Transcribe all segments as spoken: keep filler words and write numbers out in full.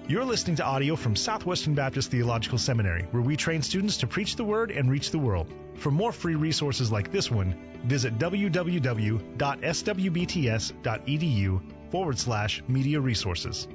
You're listening to audio from Southwestern Baptist Theological Seminary, where we train students to preach the Word and reach the world. For more free resources like this one, visit www.swbts.edu forward slash media resources.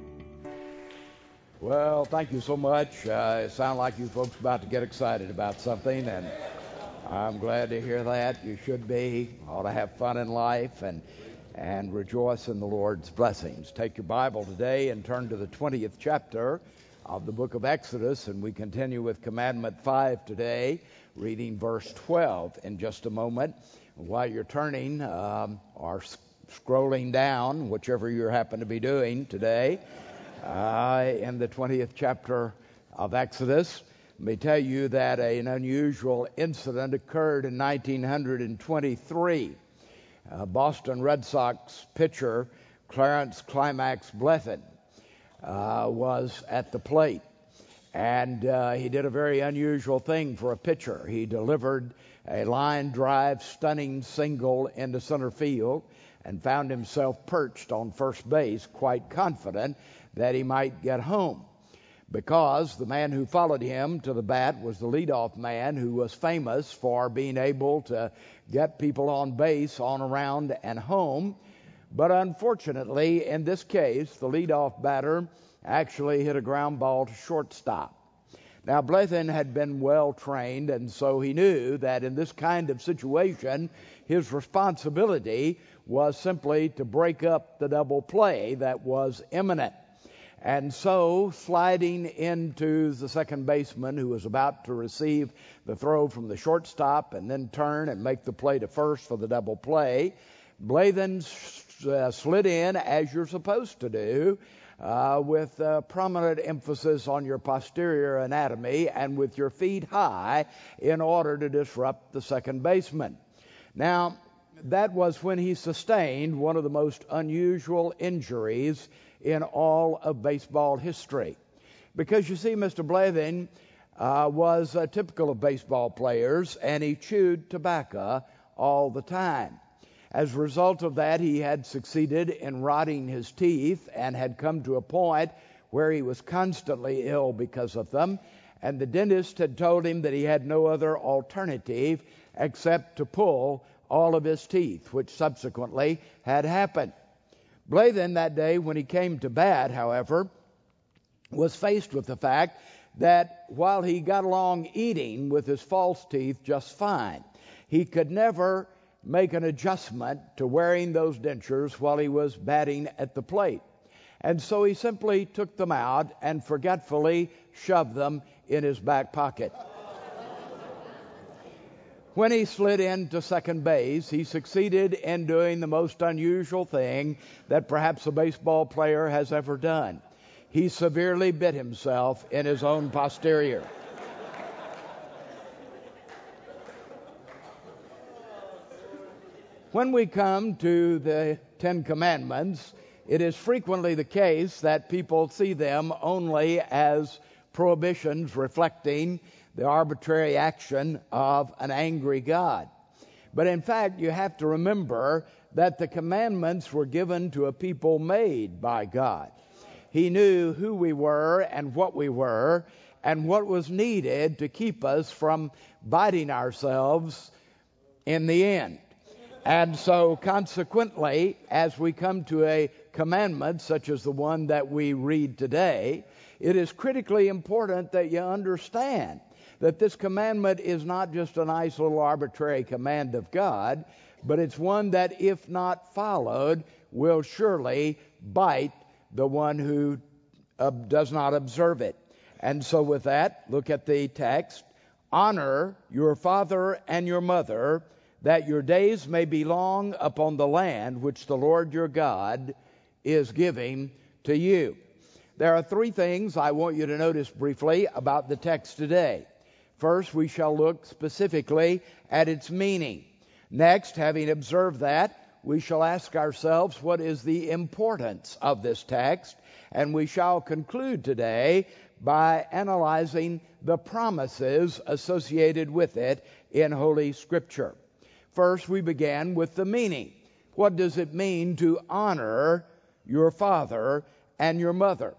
Well, thank you so much. Uh, it sounds like you folks about to get excited about something, and I'm glad to hear that. You should be. Ought to have fun in life and and rejoice in the Lord's blessings. Take your Bible today and turn to the twentieth chapter of the book of Exodus, and we continue with Commandment five today, reading verse twelve in just a moment. While you're turning um, or sc- scrolling down, whichever you happen to be doing today, uh, in the twentieth chapter of Exodus, let me tell you that an unusual incident occurred in nineteen twenty-three. Uh, Boston Red Sox pitcher Clarence Climax Blethyn uh, was at the plate, and uh, he did a very unusual thing for a pitcher. He delivered a line drive stunning single into center field and found himself perched on first base, quite confident that he might get home, because the man who followed him to the bat was the leadoff man, who was famous for being able to get people on base, on, around, and home. But unfortunately, in this case, the leadoff batter actually hit a ground ball to shortstop. Now, Blethyn had been well trained, and so he knew that in this kind of situation, his responsibility was simply to break up the double play that was imminent. And so, sliding into the second baseman, who was about to receive the throw from the shortstop and then turn and make the play to first for the double play, Blethyn uh, slid in, as you're supposed to do, uh, with uh, prominent emphasis on your posterior anatomy and with your feet high in order to disrupt the second baseman. Now, that was when he sustained one of the most unusual injuries in all of baseball history. Because you see, Mister Blethyn uh, was uh, typical of baseball players, and he chewed tobacco all the time. As a result of that, he had succeeded in rotting his teeth and had come to a point where he was constantly ill because of them, and the dentist had told him that he had no other alternative except to pull all of his teeth, which subsequently had happened. Blethyn, that day when he came to bat, however, was faced with the fact that while he got along eating with his false teeth just fine, he could never make an adjustment to wearing those dentures while he was batting at the plate. And so he simply took them out and forgetfully shoved them in his back pocket. When he slid into second base, he succeeded in doing the most unusual thing that perhaps a baseball player has ever done. He severely bit himself in his own posterior. When we come to the Ten Commandments, it is frequently the case that people see them only as prohibitions reflecting the arbitrary action of an angry God. But in fact, you have to remember that the commandments were given to a people made by God. He knew who we were and what we were and what was needed to keep us from biting ourselves in the end. And so consequently, as we come to a commandment such as the one that we read today, it is critically important that you understand that this commandment is not just a nice little arbitrary command of God, but it's one that, if not followed, will surely bite the one who uh, does not observe it. And so with that, look at the text. Honor your father and your mother, that your days may be long upon the land which the Lord your God is giving to you. There are three things I want you to notice briefly about the text today. First, we shall look specifically at its meaning. Next, having observed that, we shall ask ourselves what is the importance of this text, and we shall conclude today by analyzing the promises associated with it in Holy Scripture. First, we began with the meaning. What does it mean to honor your father and your mother?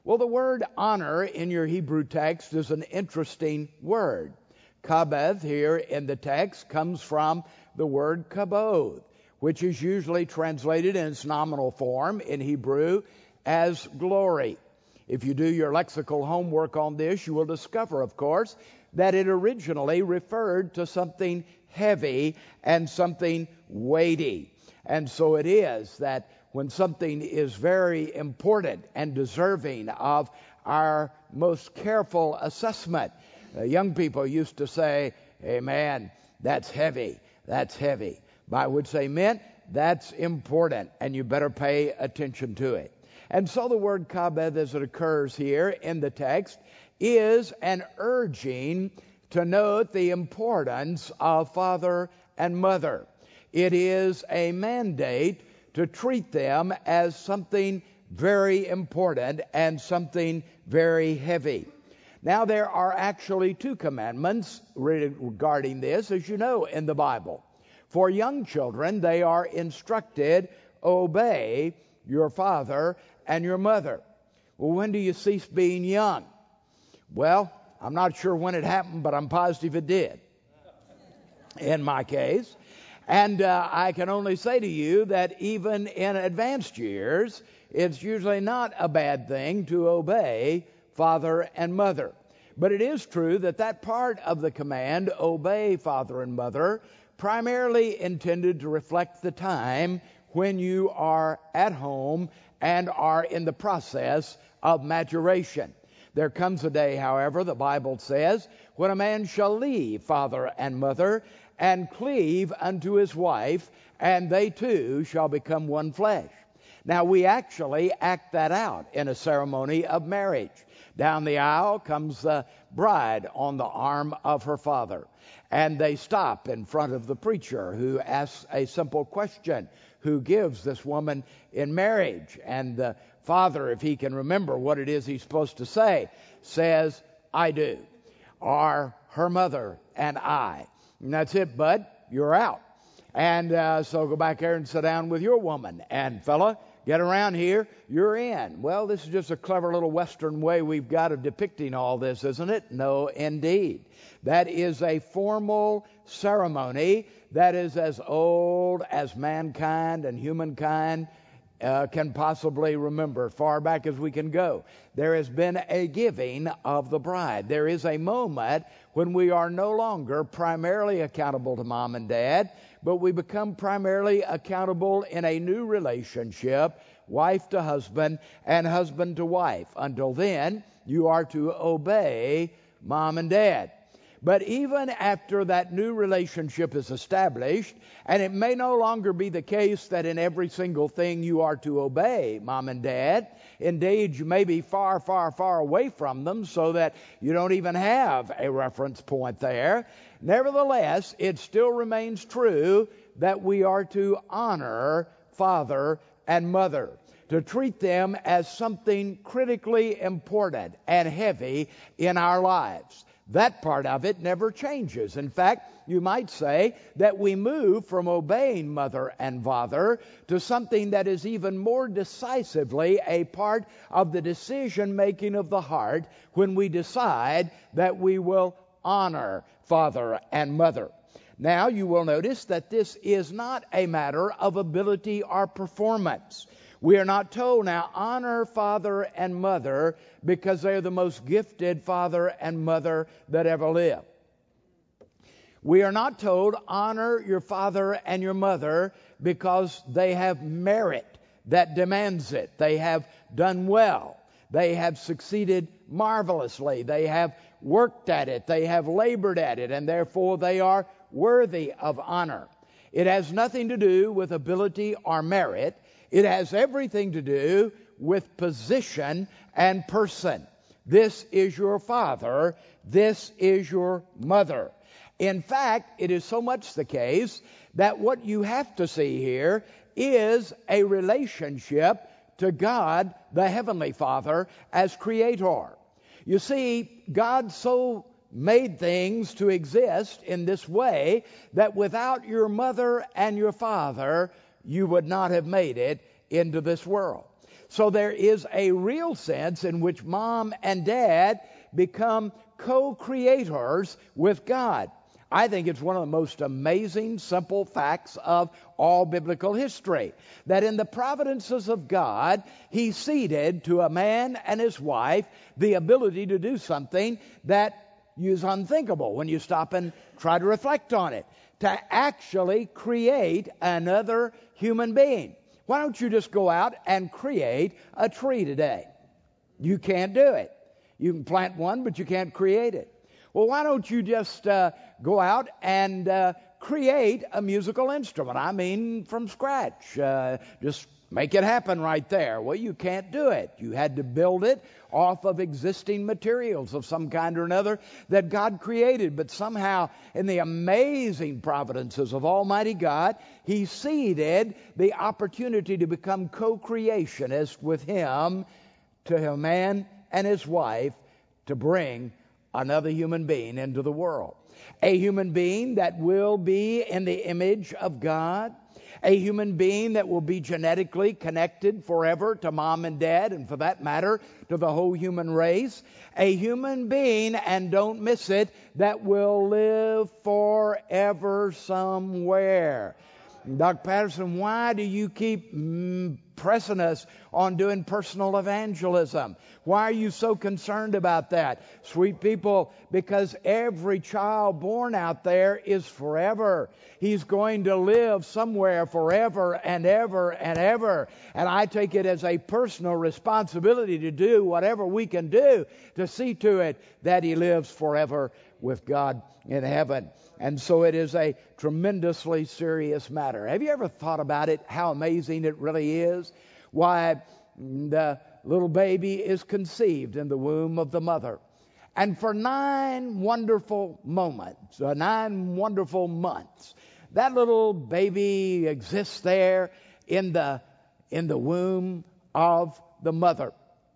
Well, the word honor in your Hebrew text is an interesting word. Kabeth here in the text comes from the word kabod, which is usually translated in its nominal form in Hebrew as glory. If you do your lexical homework on this, you will discover, of course, that it originally referred to something heavy and something weighty. And so it is that when something is very important and deserving of our most careful assessment, uh, young people used to say, hey man, that's heavy, that's heavy. By which they meant, that's important and you better pay attention to it. And so the word kabeth, as it occurs here in the text, is an urging to note the importance of father and mother. It is a mandate to treat them as something very important and something very heavy. Now, there are actually two commandments regarding this, as you know, in the Bible. For young children, they are instructed, obey your father and your mother. Well, when do you cease being young? Well, I'm not sure when it happened, but I'm positive it did, in my case. And uh, I can only say to you that even in advanced years, it's usually not a bad thing to obey father and mother. But it is true that that part of the command, obey father and mother, primarily intended to reflect the time when you are at home and are in the process of maturation. There comes a day, however, the Bible says, when a man shall leave father and mother and cleave unto his wife, and they two shall become one flesh. Now, we actually act that out in a ceremony of marriage. Down the aisle comes the bride on the arm of her father, and they stop in front of the preacher, who asks a simple question: who gives this woman in marriage? And the father, if he can remember what it is he's supposed to say, says, I do, or her mother and I. And that's it, bud. You're out. And uh, so go back there and sit down with your woman. And fella, get around here. You're in. Well, this is just a clever little Western way we've got of depicting all this, isn't it? No, indeed. That is a formal ceremony that is as old as mankind and humankind uh, can possibly remember, far back as we can go. There has been a giving of the bride. There is a moment when we are no longer primarily accountable to mom and dad, but we become primarily accountable in a new relationship, wife to husband and husband to wife. Until then, you are to obey mom and dad. But even after that new relationship is established, and it may no longer be the case that in every single thing you are to obey mom and dad. Indeed, you may be far, far, far away from them so that you don't even have a reference point there. Nevertheless, it still remains true that we are to honor father and mother, to treat them as something critically important and heavy in our lives. That part of it never changes. In fact, you might say that we move from obeying mother and father to something that is even more decisively a part of the decision-making of the heart when we decide that we will honor father and mother. Now, you will notice that this is not a matter of ability or performance. We are not told, now, honor father and mother because they're the most gifted father and mother that ever lived. We are not told, honor your father and your mother because they have merit that demands it. They have done well. They have succeeded marvelously. They have worked at it. They have labored at it, and therefore they are worthy of honor. It has nothing to do with ability or merit. It has everything to do with position and person. This is your father. This is your mother. In fact, it is so much the case that what you have to see here is a relationship to God, the Heavenly Father, as Creator. You see, God so made things to exist in this way that without your mother and your father, you would not have made it into this world. So there is a real sense in which mom and dad become co-creators with God. I think it's one of the most amazing, simple facts of all biblical history, that in the providences of God, He ceded to a man and his wife the ability to do something that is unthinkable when you stop and try to reflect on it, to actually create another human being. Why don't you just go out and create a tree today? You can't do it. You can plant one, but you can't create it. Well, why don't you just uh, go out and uh, create a musical instrument? I mean, from scratch. Uh, just make it happen right there. Well, you can't do it. You had to build it off of existing materials of some kind or another that God created. But somehow, in the amazing providences of Almighty God, He ceded the opportunity to become co-creationist with Him to a man and his wife to bring another human being into the world. A human being that will be in the image of God. A human being that will be genetically connected forever to mom and dad, and for that matter, to the whole human race. A human being, and don't miss it, that will live forever somewhere. Doctor Patterson, why do you keep mm, pressing us on doing personal evangelism? Why are you so concerned about that? Sweet people, because every child born out there is forever. He's going to live somewhere forever and ever and ever. And I take it as a personal responsibility to do whatever we can do to see to it that he lives forever with God in heaven. And so it is a tremendously serious matter. Have you ever thought about it, how amazing it really is? Why, the little baby is conceived in the womb of the mother. And for nine wonderful moments, uh, nine wonderful months, that little baby exists there in the, in the womb of the mother.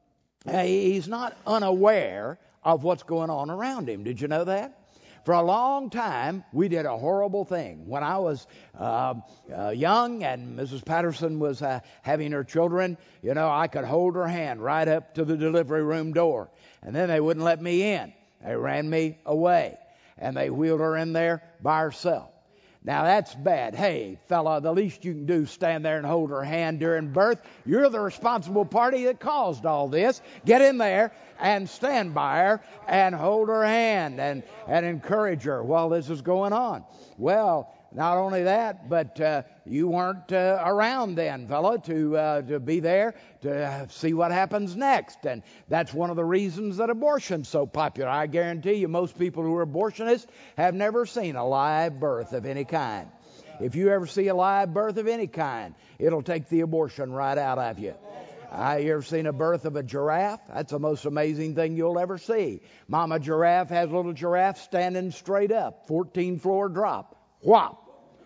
Uh, he's not unaware of what's going on around him. Did you know that? For a long time, we did a horrible thing. When I was uh, uh, young and Missus Patterson was uh, having her children, you know, I could hold her hand right up to the delivery room door. And then they wouldn't let me in. They ran me away. And they wheeled her in there by herself. Now, that's bad. Hey, fella, the least you can do is stand there and hold her hand during birth. You're the responsible party that caused all this. Get in there and stand by her and hold her hand and, and encourage her while this is going on. Well, not only that, but uh, you weren't uh, around then, fella, to uh, to be there to see what happens next. And that's one of the reasons that abortion's so popular. I guarantee you most people who are abortionists have never seen a live birth of any kind. If you ever see a live birth of any kind, it'll take the abortion right out of you. Uh, you ever seen a birth of a giraffe? That's the most amazing thing you'll ever see. Mama giraffe has little giraffe standing straight up, fourteen floor drop. Whop.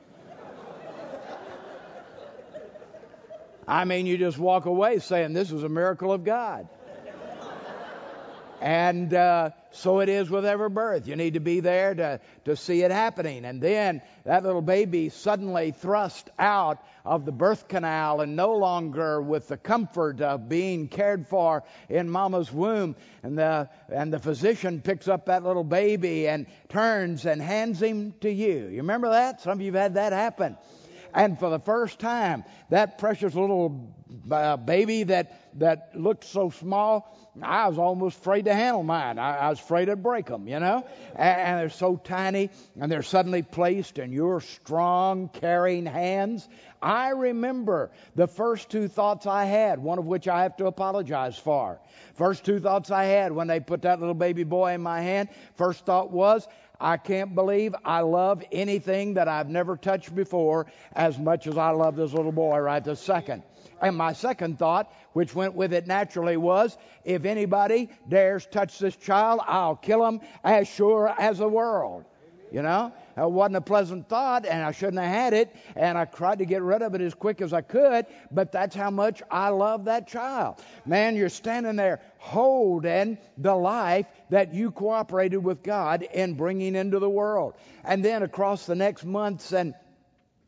I mean, you just walk away saying, this is a miracle of God. And uh, so it is with every birth. You need to be there to, to see it happening. And then that little baby suddenly thrust out of the birth canal and no longer with the comfort of being cared for in mama's womb. And the, and the physician picks up that little baby and turns and hands him to you. You remember that? Some of you have had that happen. And for the first time, that precious little uh, baby that, that looked so small, I was almost afraid to handle mine. I, I was afraid to break them, you know. And, and they're so tiny, and they're suddenly placed in your strong, caring hands. I remember the first two thoughts I had, one of which I have to apologize for. First two thoughts I had when they put that little baby boy in my hand, first thought was, I can't believe I love anything that I've never touched before as much as I love this little boy right this second. And my second thought, which went with it naturally, was, if anybody dares touch this child, I'll kill him as sure as the world. You know, it wasn't a pleasant thought, and I shouldn't have had it, and I tried to get rid of it as quick as I could, but that's how much I love that child. Man, you're standing there holding the life that you cooperated with God in bringing into the world. And then across the next months and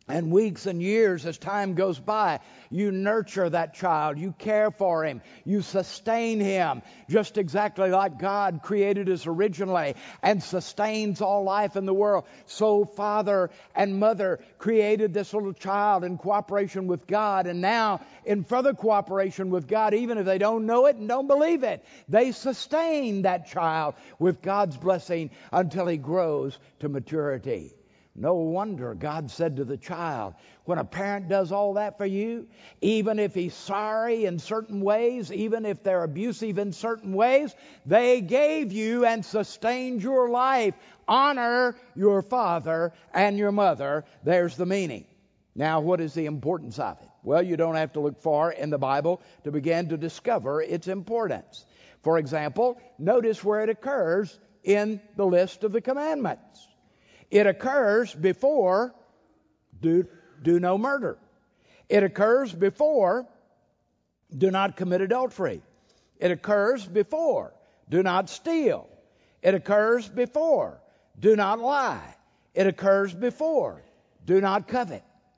And weeks and years as time goes by, you nurture that child, you care for him, you sustain him, just exactly like God created us originally and sustains all life in the world. So father and mother created this little child in cooperation with God, and now in further cooperation with God, even if they don't know it and don't believe it, they sustain that child with God's blessing until he grows to maturity. No wonder God said to the child, when a parent does all that for you, even if he's sorry in certain ways, even if they're abusive in certain ways, they gave you and sustained your life. Honor your father and your mother. There's the meaning. Now, what is the importance of it? Well, you don't have to look far in the Bible to begin to discover its importance. For example, notice where it occurs in the list of the commandments. It occurs before do, do no murder. It occurs before do not commit adultery. It occurs before do not steal. It occurs before do not lie. It occurs before do not covet.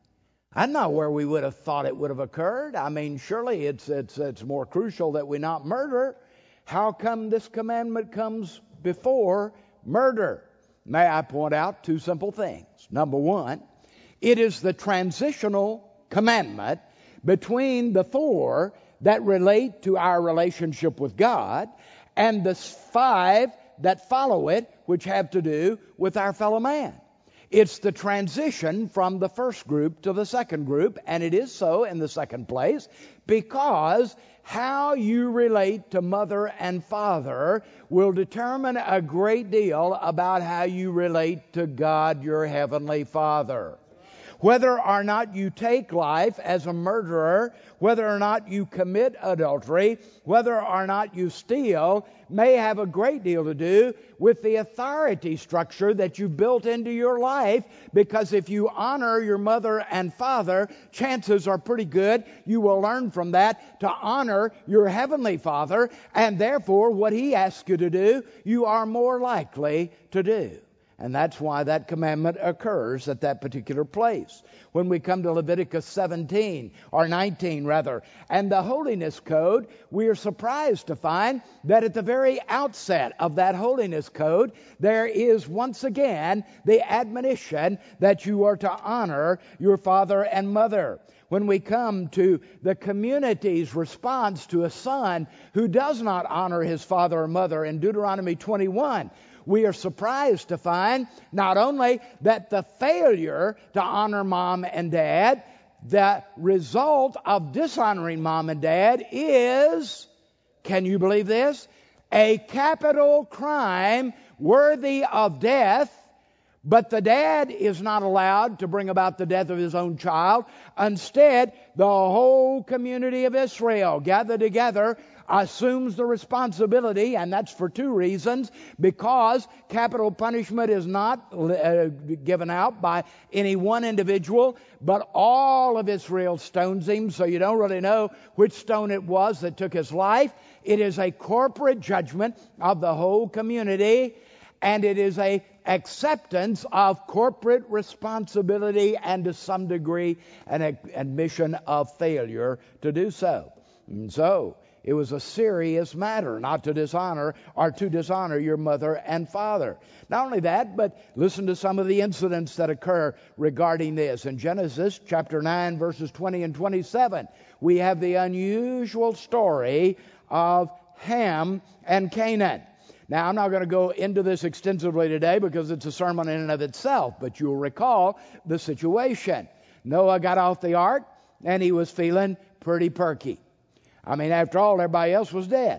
I'm not where we would have thought it would have occurred. I mean, surely it's it's it's more crucial that we not murder. How come this commandment comes before murder? May I point out two simple things. Number one, it is the transitional commandment between the four that relate to our relationship with God and the five that follow it, which have to do with our fellow man. It's the transition from the first group to the second group, and it is so in the second place because how you relate to mother and father will determine a great deal about how you relate to God, your heavenly Father. Whether or not you take life as a murderer, whether or not you commit adultery, whether or not you steal, may have a great deal to do with the authority structure that you built into your life, because if you honor your mother and father, chances are pretty good you will learn from that to honor your heavenly Father, and therefore what He asks you to do, you are more likely to do. And that's why that commandment occurs at that particular place. When we come to Leviticus seventeen, or nineteen rather, and the holiness code, we are surprised to find that at the very outset of that holiness code, there is once again the admonition that you are to honor your father and mother. When we come to the community's response to a son who does not honor his father or mother in Deuteronomy twenty-one, we are surprised to find not only that the failure to honor mom and dad, the result of dishonoring mom and dad is, can you believe this? A capital crime worthy of death. But the dad is not allowed to bring about the death of his own child. Instead, the whole community of Israel gathered together assumes the responsibility, and that's for two reasons. Because capital punishment is not uh, given out by any one individual, but all of Israel stones him, so you don't really know which stone it was that took his life. It is a corporate judgment of the whole community, and it is a acceptance of corporate responsibility and to some degree an admission of failure to do so. And so it was a serious matter not to dishonor or to dishonor your mother and father. Not only that, but listen to some of the incidents that occur regarding this. In Genesis chapter nine, verses twenty and twenty-seven, we have the unusual story of Ham and Canaan. Now, I'm not going to go into this extensively today because it's a sermon in and of itself, but you'll recall the situation. Noah got off the ark, and he was feeling pretty perky. I mean, after all, everybody else was dead.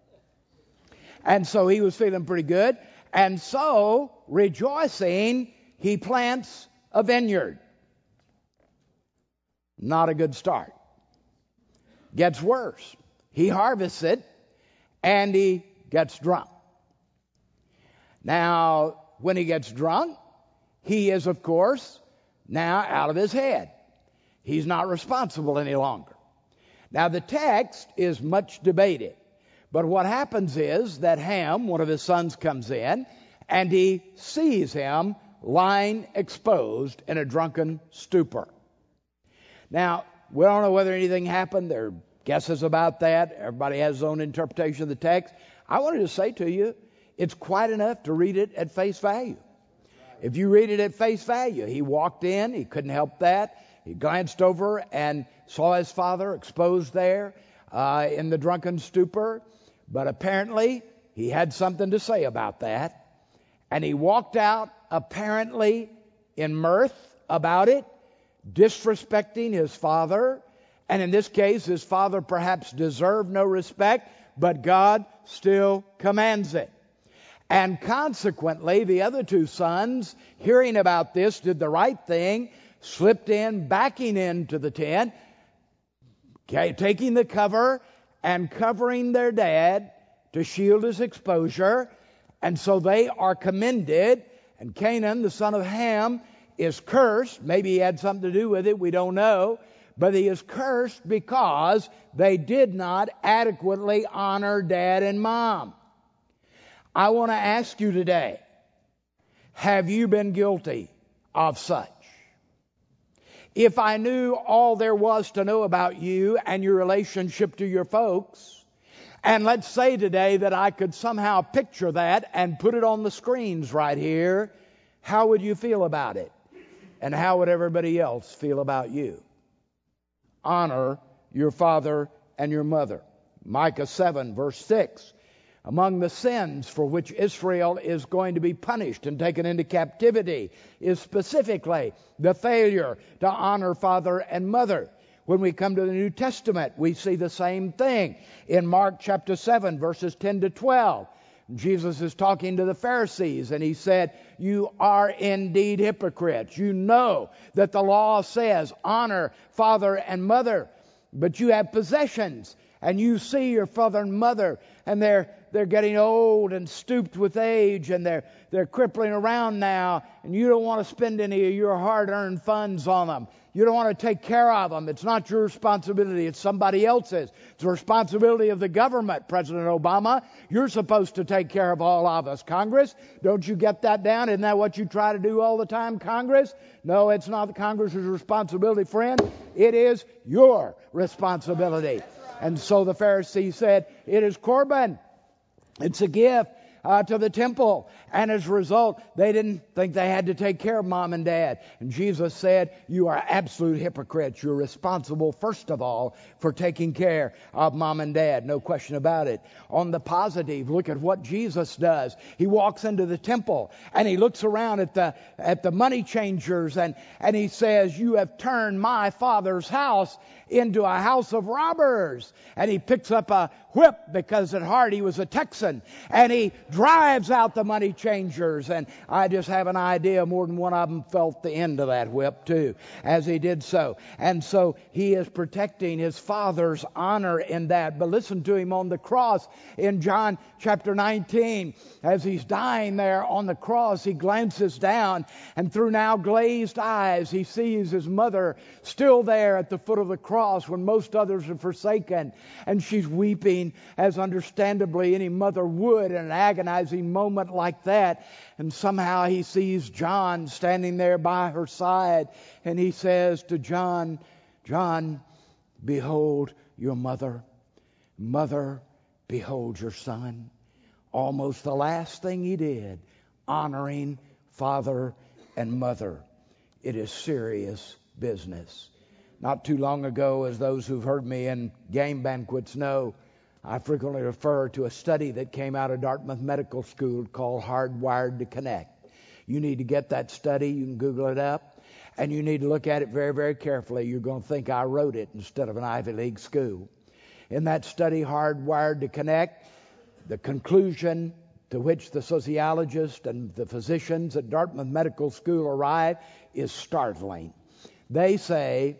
And so he was feeling pretty good. And so, rejoicing, he plants a vineyard. Not a good start. Gets worse. He harvests it, and he gets drunk. Now, when he gets drunk, he is, of course, now out of his head. He's not responsible any longer. Now, the text is much debated. But what happens is that Ham, one of his sons, comes in, and he sees him lying exposed in a drunken stupor. Now, we don't know whether anything happened. There are guesses about that. Everybody has his own interpretation of the text. I wanted to say to you, it's quite enough to read it at face value. If you read it at face value, he walked in, he couldn't help that. He glanced over and saw his father exposed there uh, in the drunken stupor. But apparently, he had something to say about that. And he walked out apparently in mirth about it, disrespecting his father. And in this case, his father perhaps deserved no respect, but God still commands it. And consequently, the other two sons, hearing about this, did the right thing, slipped in, backing into the tent, okay, taking the cover and covering their dad to shield his exposure. And so they are commended. And Canaan, the son of Ham, is cursed. Maybe he had something to do with it. We don't know. But he is cursed because they did not adequately honor dad and mom. I want to ask you today, have you been guilty of such? If I knew all there was to know about you and your relationship to your folks, and let's say today that I could somehow picture that and put it on the screens right here, how would you feel about it? And how would everybody else feel about you? Honor your father and your mother. Micah seven, verse six. Among the sins for which Israel is going to be punished and taken into captivity is specifically the failure to honor father and mother. When we come to the New Testament, we see the same thing. In Mark chapter seven, verses ten to twelve, Jesus is talking to the Pharisees, and he said, you are indeed hypocrites. You know that the law says, honor father and mother, but you have possessions, and you see your father and mother, and they're they're getting old and stooped with age, and they're they're crippling around now, and you don't want to spend any of your hard-earned funds on them. You don't want to take care of them. It's not your responsibility. It's somebody else's. It's the responsibility of the government, President Obama. You're supposed to take care of all of us. Congress, don't you get that down? Isn't that what you try to do all the time, Congress? No, it's not the Congress's responsibility, friend. It is your responsibility. And so the Pharisees said, it is Corban. It's a gift uh, to the temple. And as a result, they didn't think they had to take care of mom and dad. And Jesus said, you are absolute hypocrites. You're responsible, first of all, for taking care of mom and dad. No question about it. On the positive, look at what Jesus does. He walks into the temple and he looks around at the at the money changers and, and he says, you have turned my father's house into a house of robbers. And he picks up a whip, because at heart he was a Texan, and he drives out the money changers. And I just have an idea more than one of them felt the end of that whip too as he did so. And so he is protecting his father's honor in that. But listen to him on the cross in John chapter nineteen. As he's dying there on the cross, he glances down, and through now glazed eyes he sees his mother still there at the foot of the cross when most others are forsaken, and she's weeping as understandably any mother would in an agonizing moment like that. And somehow he sees John standing there by her side, and he says to John, John, behold your mother. Mother, behold your son. Almost the last thing he did, honoring father and mother. It is serious business. Not too long ago, as those who've heard me in game banquets know, I frequently refer to a study that came out of Dartmouth Medical School called Hardwired to Connect. You need to get that study. You can Google it up. And you need to look at it very, very carefully. You're going to think I wrote it instead of an Ivy League school. In that study, Hardwired to Connect, the conclusion to which the sociologists and the physicians at Dartmouth Medical School arrive is startling. They say,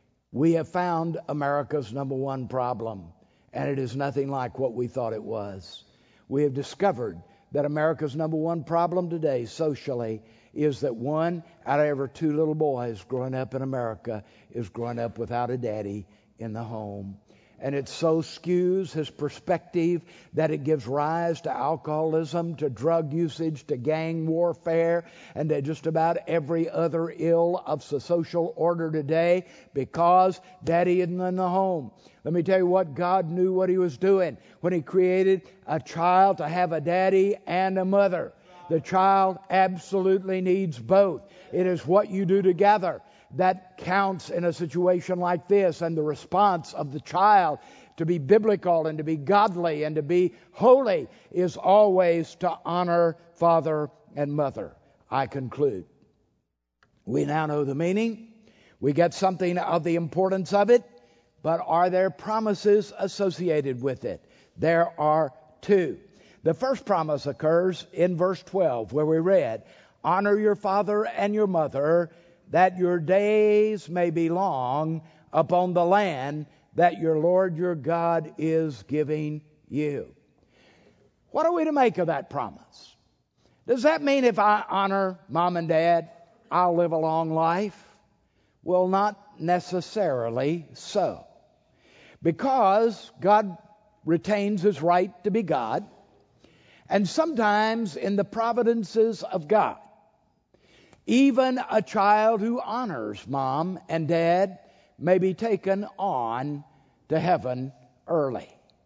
we have found America's number one problem, and it is nothing like what we thought it was. We have discovered that America's number one problem today socially is that one out of every two little boys growing up in America is growing up without a daddy in the home. and it so skews his perspective that it gives rise to alcoholism, to drug usage, to gang warfare, and to just about every other ill of the social order today, because daddy isn't in the home. Let me tell you what, God knew what he was doing when he created a child to have a daddy and a mother. The child absolutely needs both. It is what you do together that counts in a situation like this, and the response of the child to be biblical and to be godly and to be holy is always to honor father and mother. I conclude. We now know the meaning. We get something of the importance of it, but are there promises associated with it? There are two. The first promise occurs in verse twelve, where we read, "Honor your father and your mother, that your days may be long upon the land that your Lord your God is giving you." What are we to make of that promise? Does that mean if I honor mom and dad, I'll live a long life? Well, not necessarily so. Because God retains his right to be God, and sometimes in the providences of God, even a child who honors mom and dad may be taken on to heaven early.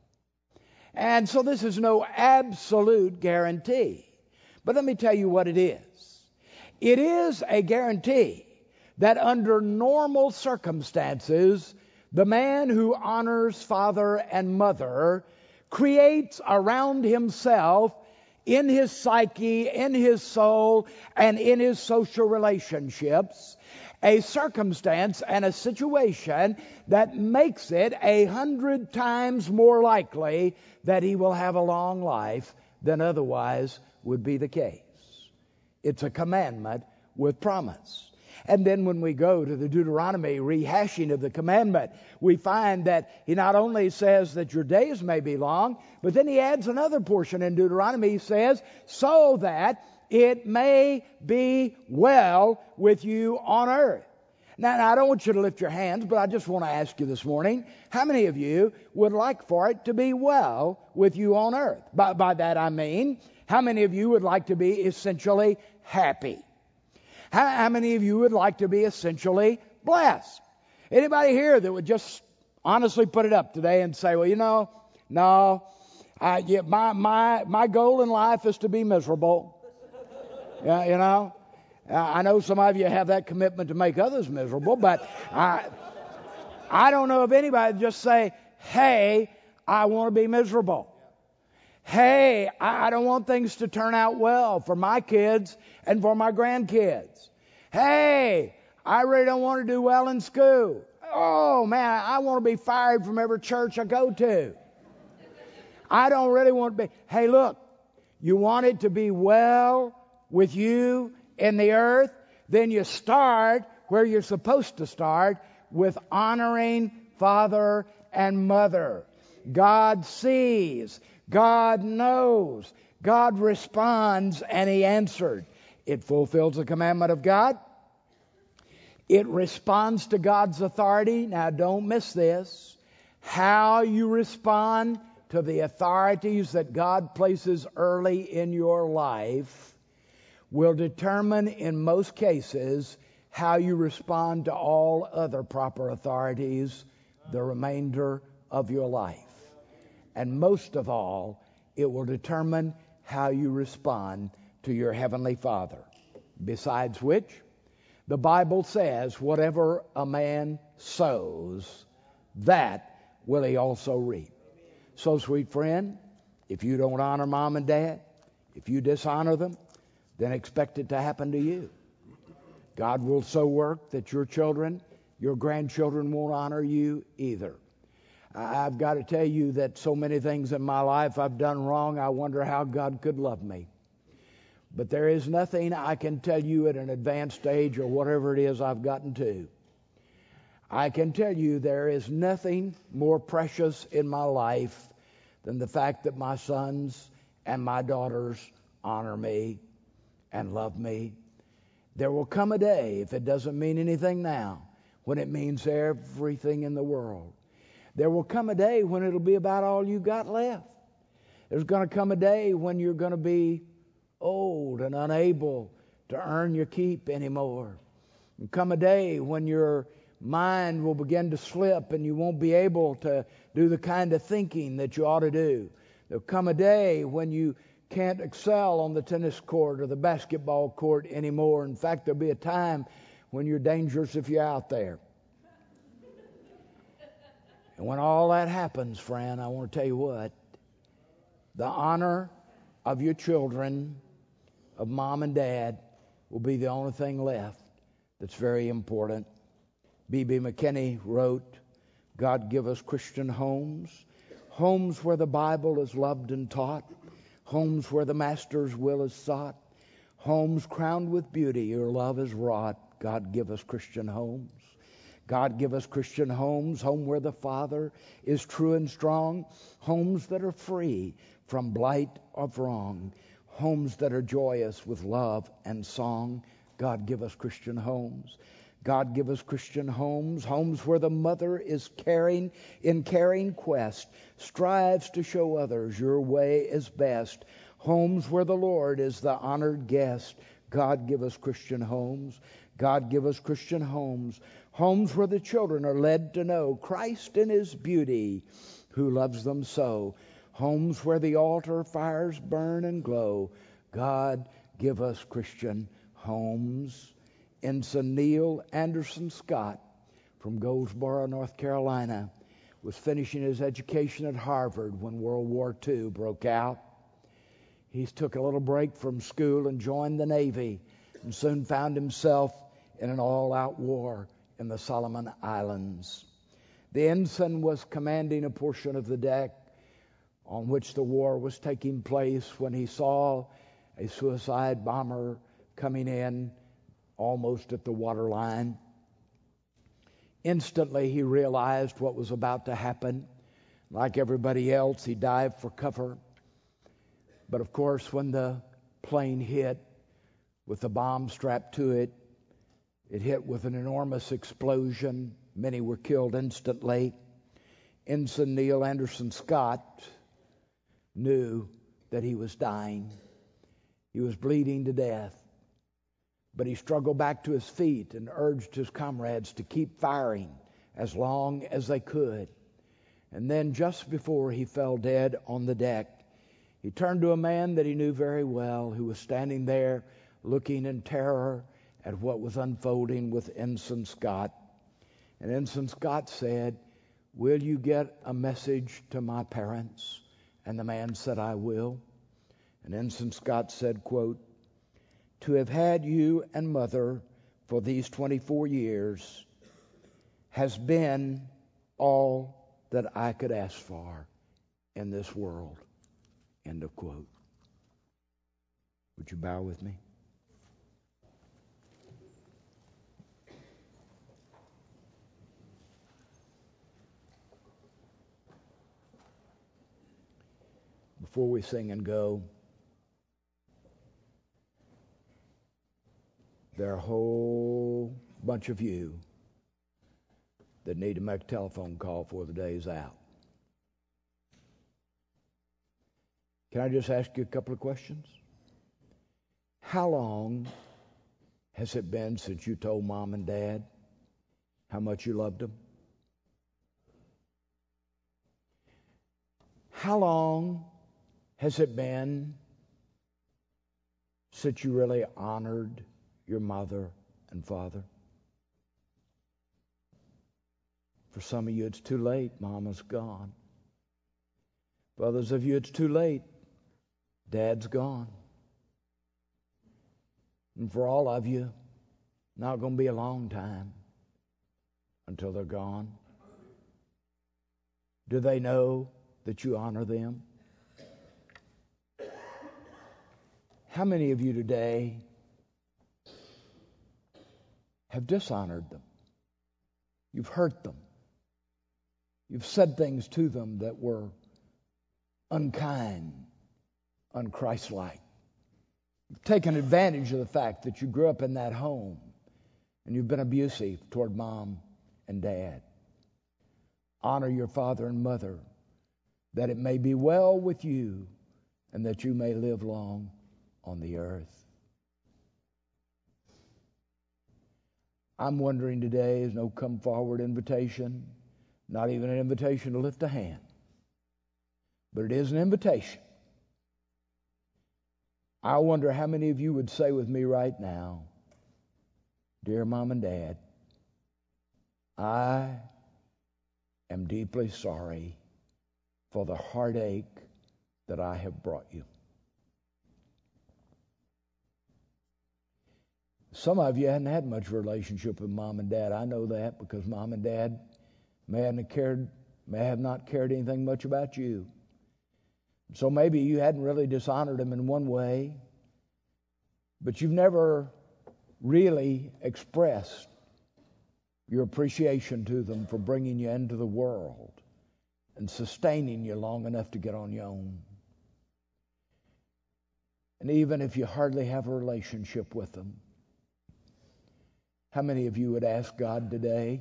And so this is no absolute guarantee. But let me tell you what it is. It is a guarantee that under normal circumstances, the man who honors father and mother creates around himself, in his psyche, in his soul, and in his social relationships, a circumstance and a situation that makes it a hundred times more likely that he will have a long life than otherwise would be the case. It's a commandment with promise. And then when we go to the Deuteronomy rehashing of the commandment, we find that he not only says that your days may be long, but then he adds another portion in Deuteronomy. He says, so that it may be well with you on earth. Now, now, I don't want you to lift your hands, but I just want to ask you this morning, how many of you would like for it to be well with you on earth? By, by that I mean, how many of you would like to be essentially happy? How, how many of you would like to be essentially blessed? Anybody here that would just honestly put it up today and say, well, you know, no, I, yeah, my, my, my goal in life is to be miserable. Yeah, you know, I know some of you have that commitment to make others miserable, but I, I don't know of anybody that just say, hey, I want to be miserable. Hey, I don't want things to turn out well for my kids and for my grandkids. Hey, I really don't want to do well in school. Oh, man, I want to be fired from every church I go to. I don't really want to be. Hey, look, you want it to be well with you in the earth? Then you start where you're supposed to start, with honoring father and mother. God sees. God knows. God responds, and he answered. It fulfills the commandment of God. It responds to God's authority. Now, don't miss this. How you respond to the authorities that God places early in your life will determine, in most cases, how you respond to all other proper authorities the remainder of your life. And most of all, it will determine how you respond to your Heavenly Father. Besides which, the Bible says, whatever a man sows, that will he also reap. So, sweet friend, if you don't honor mom and dad, if you dishonor them, then expect it to happen to you. God will so work that your children, your grandchildren won't honor you either. I've got to tell you that so many things in my life I've done wrong, I wonder how God could love me. But there is nothing I can tell you at an advanced age or whatever it is I've gotten to. I can tell you there is nothing more precious in my life than the fact that my sons and my daughters honor me and love me. There will come a day, if it doesn't mean anything now, when it means everything in the world. There will come a day when it'll be about all you got left. There's going to come a day when you're going to be old and unable to earn your keep anymore. There'll come a day when your mind will begin to slip and you won't be able to do the kind of thinking that you ought to do. There'll come a day when you can't excel on the tennis court or the basketball court anymore. In fact, there'll be a time when you're dangerous if you're out there. And when all that happens, friend, I want to tell you what, the honor of your children, of mom and dad, will be the only thing left that's very important. B B McKinney wrote, God give us Christian homes, homes where the Bible is loved and taught, homes where the Master's will is sought, homes crowned with beauty your love is wrought. God give us Christian homes. God give us Christian homes, home where the Father is true and strong, homes that are free from blight of wrong, homes that are joyous with love and song. God give us Christian homes. God give us Christian homes, homes where the mother is caring, in caring quest, strives to show others your way is best, homes where the Lord is the honored guest. God give us Christian homes. God give us Christian homes, homes where the children are led to know Christ in His beauty, who loves them so, homes where the altar fires burn and glow. God give us Christian homes. Ensign Neil Anderson Scott from Goldsboro, North Carolina, was finishing his education at Harvard when World War Two broke out. He took a little break from school and joined the Navy and soon found himself in an all-out war in the Solomon Islands. The ensign was commanding a portion of the deck on which the war was taking place when he saw a suicide bomber coming in almost at the waterline. Instantly, he realized what was about to happen. Like everybody else, he dived for cover. But of course, when the plane hit with the bomb strapped to it, it hit with an enormous explosion. Many were killed instantly. Ensign Neil Anderson Scott knew that he was dying. He was bleeding to death. But he struggled back to his feet and urged his comrades to keep firing as long as they could. And then just before he fell dead on the deck, he turned to a man that he knew very well who was standing there looking in terror at what was unfolding with Ensign Scott. And Ensign Scott said, "Will you get a message to my parents?" And the man said, "I will." And Ensign Scott said, quote, "To have had you and mother for these twenty-four years has been all that I could ask for in this world." End of quote. Would you bow with me? Before we sing and go, there are a whole bunch of you that need to make a telephone call before the day is out. Can I just ask you a couple of questions? How long has it been since you told mom and dad how much you loved them? How long has it been since you really honored your mother and father? For some of you, it's too late. Mama's gone. For others of you, it's too late. Dad's gone. And for all of you, not going to be a long time until they're gone. Do they know that you honor them? How many of you today have dishonored them? You've hurt them. You've said things to them that were unkind, unchristlike. You've taken advantage of the fact that you grew up in that home and you've been abusive toward mom and dad. Honor your father and mother, that it may be well with you and that you may live long on the earth. I'm wondering today, there's no come forward invitation, not even an invitation to lift a hand, but it is an invitation. I wonder how many of you would say with me right now, dear Mom and Dad, I am deeply sorry for the heartache that I have brought you. Some of you hadn't had much relationship with Mom and Dad. I know that because Mom and Dad may have cared, may have not cared anything much about you. So maybe you hadn't really dishonored them in one way, but you've never really expressed your appreciation to them for bringing you into the world and sustaining you long enough to get on your own. And even if you hardly have a relationship with them, how many of you would ask God today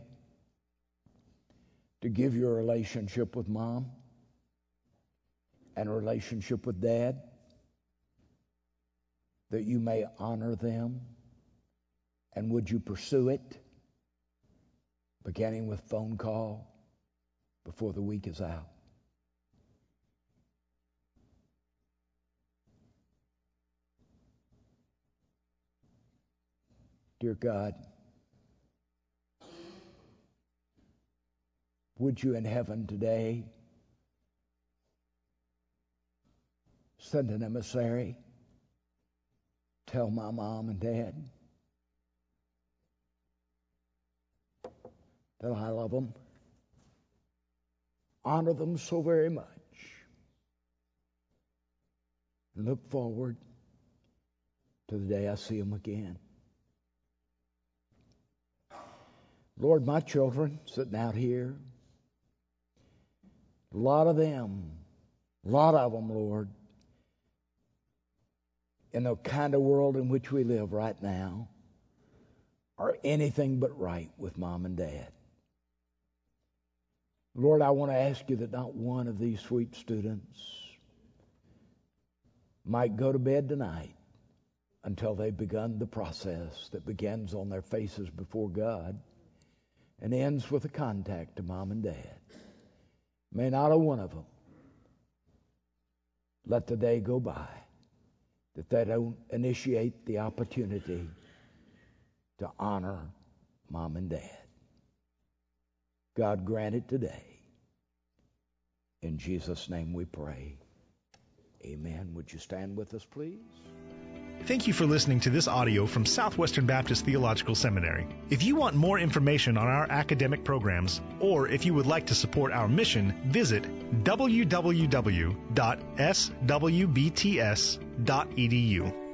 to give you a relationship with Mom and a relationship with Dad, that you may honor them? And would you pursue it, beginning with phone call before the week is out? Dear God, would you in heaven today send an emissary, tell my mom and dad that I love them, honor them so very much, and look forward to the day I see them again. Lord, my children sitting out here, a lot of them, a lot of them, Lord, in the kind of world in which we live right now, are anything but right with Mom and Dad. Lord, I want to ask you that not one of these sweet students might go to bed tonight until they've begun the process that begins on their faces before God and ends with a contact to Mom and Dad. May not a one of them let the day go by that they don't initiate the opportunity to honor Mom and Dad. God grant it today. In Jesus' name we pray. Amen. Would you stand with us, please? Thank you for listening to this audio from Southwestern Baptist Theological Seminary. If you want more information on our academic programs, or if you would like to support our mission, visit w w w dot s w b t s dot e d u.